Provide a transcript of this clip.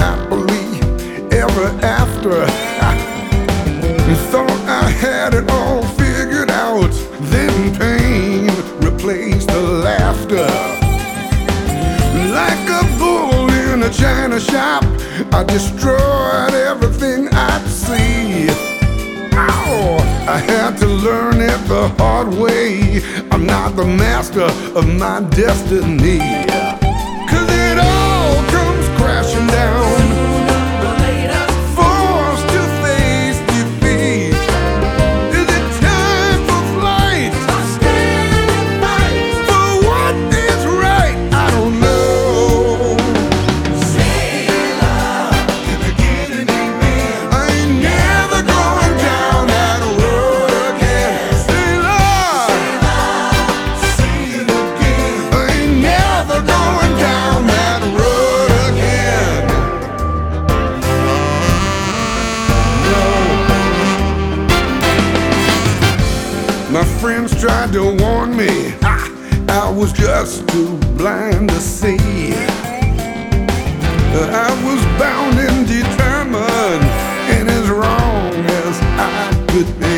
happily ever after. Thought I had it all figured out, then pain replaced the laughter. Like a bull in a china shop, I destroyed everything I'd see. Ow! I had to learn it the hard way. I'm not the master of my destiny. 'Cause it all comes crashing down, forced to face defeat. Is it time for flight? Stand and fight for what is right. I don't know. Sailor, again and amen. I ain't never going down that road again. Sailor, sail again. I ain't never going down that road again. No. My friends tried to warn me, I was just too blind to see. I was bound and determined, and as wrong as I could be.